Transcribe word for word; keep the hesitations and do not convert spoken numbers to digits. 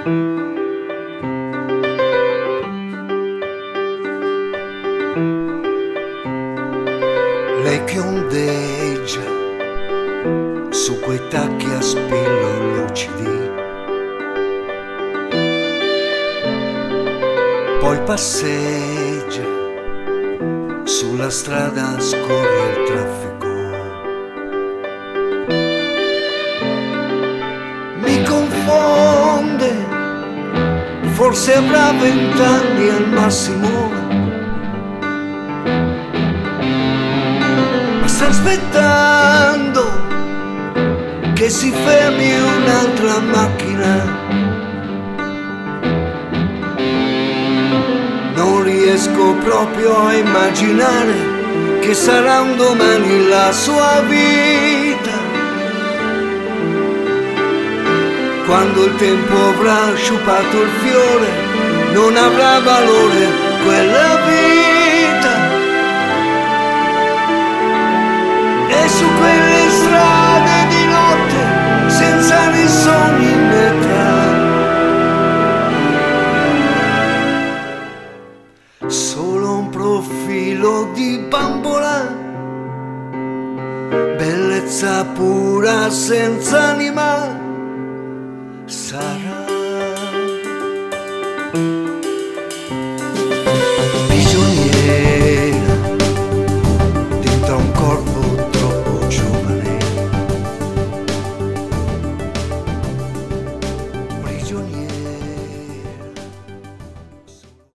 Lei che ondeggia su quei tacchi a spillo lucidi, poi passeggia sulla strada, scorre il traffico. Mi confonde, forse avrà vent'anni al massimo, sta aspettando che si fermi un'altra macchina. Non riesco proprio a immaginare che sarà un domani la sua vita, quando il tempo avrà sciupato il fiore, non avrà valore quella vita. E su quelle strade di notte, senza né sogni né età, solo un profilo di bambola, bellezza pura senza anima, sarà.